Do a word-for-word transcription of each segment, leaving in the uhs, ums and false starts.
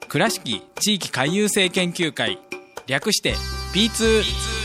倉敷地域回遊性研究会、略して ピーツー。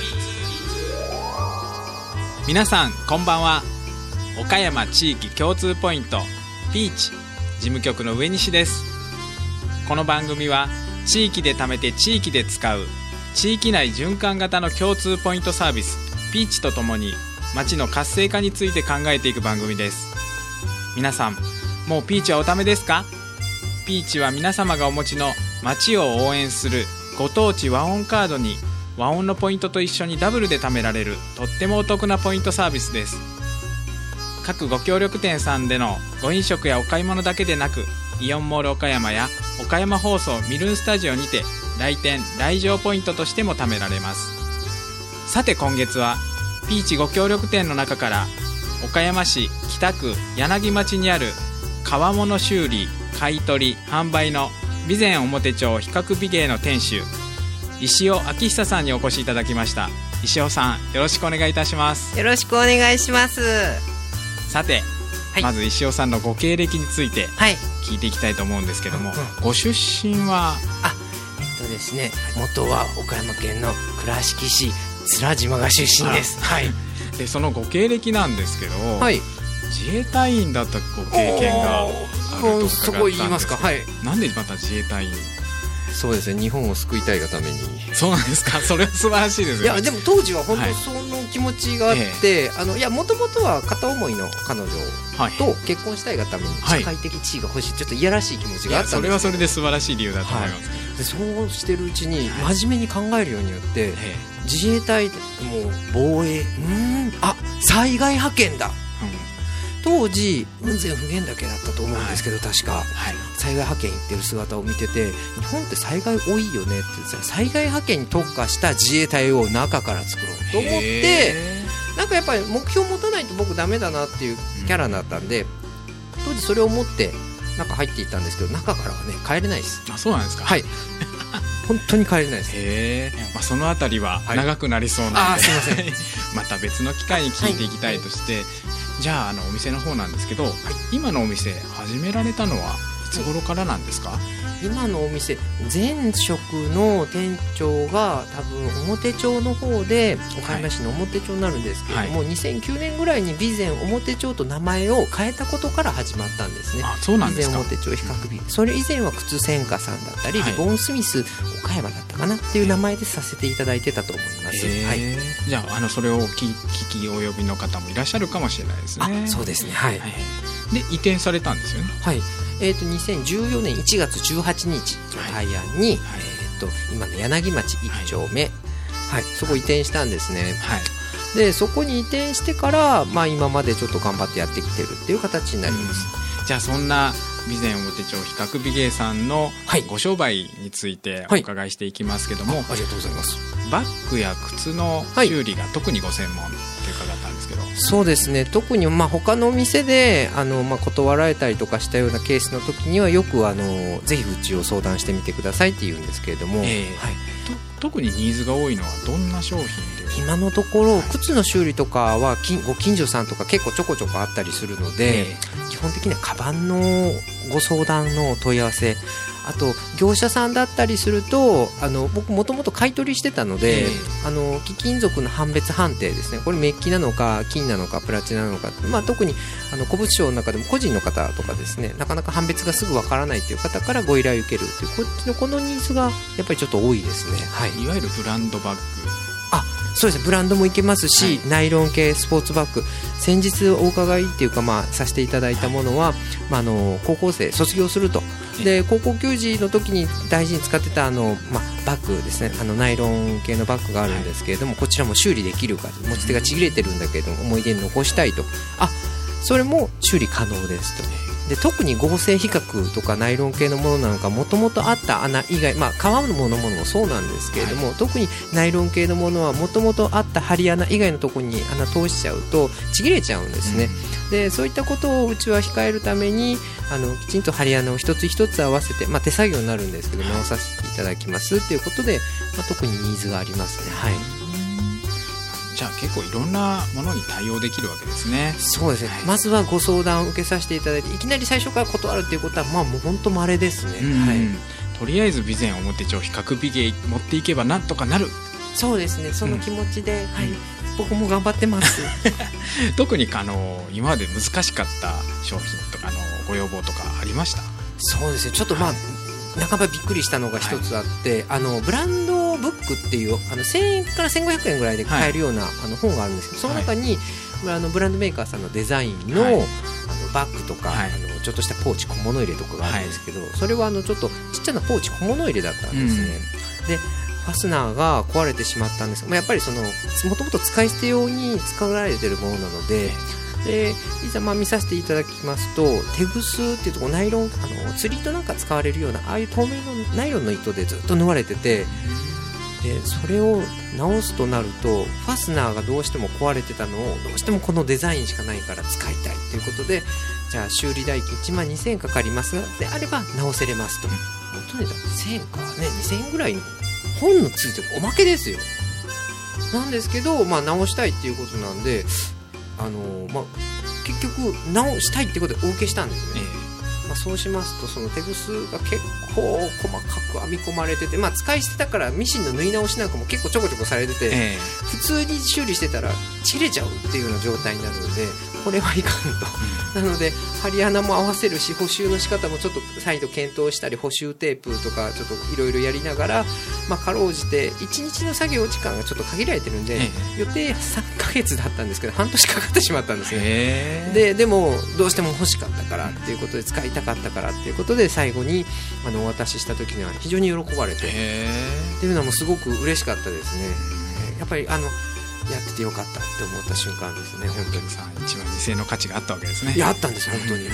皆さんこんばんは。岡山地域共通ポイントピーチ事務局の上西です。この番組は地域で貯めて地域で使う地域内循環型の共通ポイントサービスピーチとともに街の活性化について考えていく番組です。皆さんもうピーチはおためですか？ピーチは皆様がお持ちの街を応援するご当地和音カードに和音のポイントと一緒にダブルで貯められるとってもお得なポイントサービスです。各ご協力店さんでのご飲食やお買い物だけでなく、イオンモール岡山や岡山放送ミルンスタジオにて来店来場ポイントとしても貯められます。さて今月はピーチご協力店の中から岡山市北区柳町にある川物修理買取販売の備前表町比較美芸の店主石尾明久さんにお越しいただきました。石尾さん、よろしくお願いいたします。 よろしくお願いします。 さて、はい、まず石尾さんのご経歴について聞いていきたいと思うんですけども、はい、ご出身は？ あ、えっとですね、元は岡山県の倉敷市面島が出身です。はい。 でそのご経歴なんですけど、 はい、 自衛隊員だったご経験があると伺ったんですけど、 そこ言いますか？はい。 なんでまた自衛隊員？ そうですね、日本を救いたいがために。 そうなんですか。それは素晴らしいですよ。 いやでも当時は本当にその気持ちがあって、はい、あのいやもともとは片思いの彼女と結婚したいがために社会的地位が欲しい、ちょっといやらしい気持ちがあったんですけど、それはそれで素晴らしい理由だと思います、はい、 でそうしてるうちに真面目に考えるようによって、はい、自衛隊も防衛、うーん、あ、災害派遣だ、当時雲仙普賢岳だったと思うんですけど、はい、確か、はい、災害派遣行ってる姿を見てて、日本って災害多いよねって、災害派遣に特化した自衛隊を中から作ろうと思って、なんかやっぱり目標を持たないと僕ダメだなっていうキャラだったんで、うん、当時それを持って中入っていったんですけど、中からはね帰れないです。 あ、そうなんですか。 はい、本当に帰れないです。 へー、まあ、そのあたりは長くなりそうなので、はい、あ、すいませんまた別の機会に聞いていきたいとして、はい、じゃあ、あのお店の方なんですけど、はい、今のお店始められたのはいつ頃からなんですか？ 今のお店、前職の店長が多分表町の方で、岡山市の表町になるんですけれども、はい、にせんきゅうねんぐらいに備前表町と名前を変えたことから始まったんですね。 あ、そうなんですか。 備前表町比較美、それ以前は靴専科さんだったり、はい、リボンスミス岡山だったかなっていう名前でさせていただいてたと思います。はい、 じゃあ、あのそれを聞き及びの方もいらっしゃるかもしれないですね。 あ、そうですね、はい、はい、 で移転されたんですよね。 はい、えー、とにせんじゅうよねんいちがつじゅうはちにちの大安に、はい、えー、と今の柳町いっ丁目、はいはい、そこ移転したんですね。はい、でそこに移転してから、まあ、今までちょっと頑張ってやってきてるっていう形になります。 うん、じゃあそんな備前表町比較美芸さんのご商売についてお伺いしていきますけども、 はい、あ, ありがとうございます。 バッグや靴の修理が特にご専門って伺ったんですけど、はい、 そうですね、特にまあ他のお店であのまあ断られたりとかしたようなケースの時にはよくあのぜひうちを相談してみてくださいって言うんですけれども、えーはい、 と特にニーズが多いのはどんな商品で？ 今のところ、はい、靴の修理とかはご近所さんとか結構ちょこちょこあったりするので、えー、基本的にはカバンのご相談の問い合わせ、あと業者さんだったりすると、あの僕もともと買い取りしてたので、えー、あの貴金属の判別判定ですね、これメッキなのか金なのかプラチナなのか、まあ、特にあの古物商の中でも個人の方とかですね、なかなか判別がすぐわからないという方からご依頼を受けるというこっちのこのニーズがやっぱりちょっと多いですね。はい、 いわゆるブランドバッグ。 あ、そうですね、ブランドもいけますし、はい、ナイロン系スポーツバッグ、先日お伺いっていうか、まあ、させていただいたものは、はい、まあ、あの高校生卒業すると、で高校球児の時に大事に使ってたあの、まあ、バッグですね、あのナイロン系のバッグがあるんですけれども、はい、こちらも修理できるか、持ち手がちぎれてるんだけれども思い出に残したいと、あ、それも修理可能ですと。で特に合成皮革とかナイロン系のものなんかもともとあった穴以外、まあ、革のものもそうなんですけれども、はい、特にナイロン系のものはもともとあった針穴以外のところに穴通しちゃうとちぎれちゃうんですね。うん、でそういったことをうちは控えるためにあのきちんと針穴を一つ一つ合わせて、まあ、手作業になるんですけど直させていただきますということで、まあ、特にニーズがありますね。はい、 じゃあ結構いろんなものに対応できるわけですね。 そうですね、はい、まずはご相談を受けさせていただいて、いきなり最初から断るっていうことはまあもう本当稀ですね。うん、はい、 とりあえず備前表町比較美芸持っていけばなんとかなる。 そうですね、その気持ちで、うん、はい、僕も頑張ってます特にあの今まで難しかった商品とかあのご要望とかありました？ そうですね、ちょっとまあ、はい、半ばびっくりしたのが一つあって、はい、あのブランドブックっていうあのせんえんからせんごひゃくえんぐらいで買えるような、はい、あの本があるんですけど、その中に、はい、あのブランドメーカーさんのデザインの、はい、あのバッグとか、はい、あのちょっとしたポーチ小物入れとかがあるんですけど、はい、それはあのちょっとちっちゃなポーチ小物入れだったんですね、うん、でファスナーが壊れてしまったんですが、やっぱりそのもともと使い捨て用に使われているものなので、でいざまあ見させていただきますと、テグスっていうとこナイロン、あの釣り糸なんか使われるようなああいう透明のナイロンの糸でずっと縫われてて、でそれを直すとなるとファスナーがどうしても壊れてたのをどうしてもこのデザインしかないから使いたいということで、じゃあ修理代金いちまんにせんえんかかりますがであれば直せれますと。元値段せんえんかね、にせんえんぐらいの本のついてるおまけですよ。なんですけど、まあ、直したいっていうことなんで、あのーまあ、結局直したいってことでお受けしたんですね、えーまあ、そうしますとそのテグスが結構細かく編み込まれてて、まあ、使い捨てだからミシンの縫い直しなんかも結構ちょこちょこされてて、えー、普通に修理してたら切れちゃうっていうような状態になるので、これはいかんと、うん、なので針穴も合わせるし補修の仕方もちょっと再度検討したり、補修テープとかちょっといろいろやりながら、まあ、かろうじていちにちの作業時間がちょっと限られてるんで、えー、予定さんかげつだったんですけど半年かかってしまったんですね、えー、で, でもどうしても欲しかったからっていうことで、使いたかったからっていうことで最後にあのお渡しした時には非常に喜ばれて、えー、っていうのもすごく嬉しかったですね。やっぱりあのやっててよかったって思った瞬間ですね。本当にさいちまんにせんえんの価値があったわけですね。 いやあったんです本当に、はい、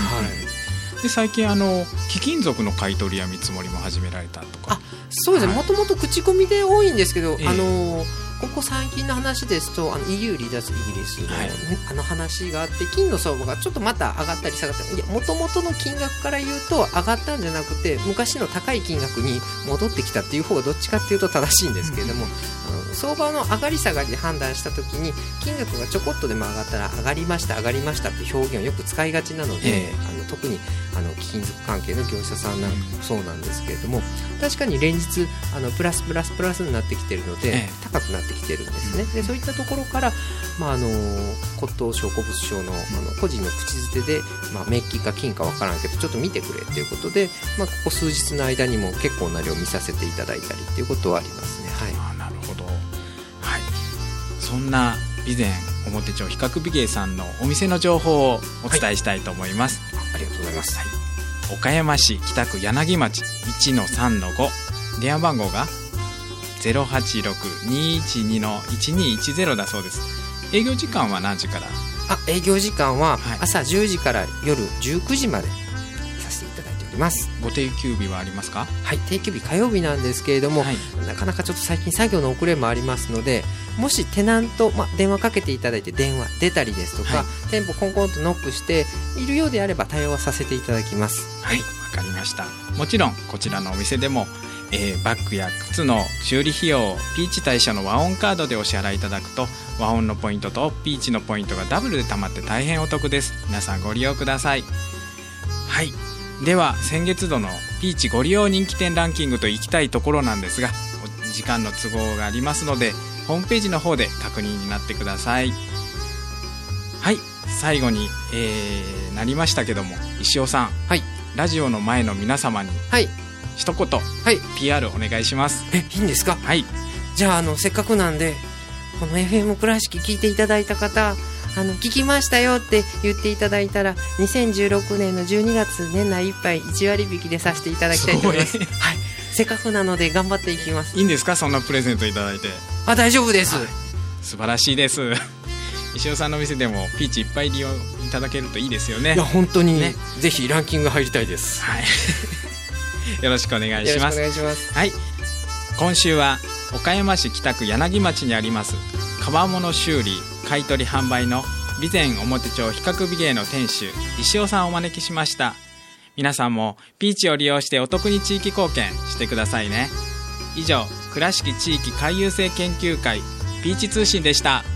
で最近あの貴金属の買い取りや見積もりも始められたとか。 あ、そうですね、もともと口コミで多いんですけど、えー、あのここ最近の話ですとあの イーユー 離脱イギリスの、はい、あの話があって、金の相場がちょっとまた上がったり下がったり、もともとの金額から言うと上がったんじゃなくて昔の高い金額に戻ってきたっていう方がどっちかっていうと正しいんですけれども、うん、あの相場の上がり下がりで判断した時に金額がちょこっとでも上がったら上がりました上がりましたっていう表現をよく使いがちなので、えー、あの特にあの貴金属関係の業者さんなんかもそうなんですけれども、確かに連日あのプラスプラスプラスになってきているので、えー、高くなってきてるんですね。でそういったところから、まあ、あの骨董商古物商 の, あの個人の口づてで、まあ、メッキか金か分からんけどちょっと見てくれっていうことで、まあ、ここ数日の間にも結構な量見させていただいたりっていうことはありますね。はい、 あ、なるほど、はい、そんな備前表町比較美芸さんのお店の情報をお伝えしたいと思います、 はい、ありがとうございます、はい、 岡山市北区柳町 いちのさんのご、電話番号が ゼロはちろく にいちに いちにいちゼロ だそうです。営業時間は何時から？ あ、営業時間は朝じゅうじから夜じゅうくじまでさせていただいております。 ご定休日はありますか？ はい、定休日火曜日なんですけれども、はい、なかなかちょっと最近作業の遅れもありますので、もしテナント、ま、電話かけていただいて電話出たりですとか、はい、店舗コンコンとノックしているようであれば対応はさせていただきます。 はい、わかりました。もちろんこちらのお店でもえー、バッグや靴の修理費用をピーチ対象の和音カードでお支払いいただくと、和音のポイントとピーチのポイントがダブルで貯まって大変お得です。皆さんご利用ください。はい、では先月度のピーチご利用人気店ランキングといきたいところなんですが、時間の都合がありますのでホームページの方で確認になってください。はい、最後に、えー、なりましたけども、石尾さん、はい、ラジオの前の皆様に、はい、一言、はい、ピーアール お願いします。 え、いいんですか？ はい。 じゃあ、あのせっかくなんでこの エフエム 倉敷聞いていただいた方、あの聞きましたよって言っていただいたらにせんじゅうろくねんのじゅうにがつ年内いっぱいいちわり引きでさせていただきたいと思います。はい、せっかくなので頑張っていきます。 いいんですか、そんなプレゼントいただいて？ あ、大丈夫です。 はい、素晴らしいです。石尾さんの店でもピーチいっぱい利用いただけるといいですよね。 いや本当に、ね、ぜひランキング入りたいです。 はいよろしくお願いします。 よろしくお願いします。 はい、今週は岡山市北区柳町にあります革物修理買取販売の備前表町比較美芸の店主石尾さんをお招きしました。皆さんもピーチを利用してお得に地域貢献してくださいね。以上、倉敷地域回遊性研究会ピーチ通信でした。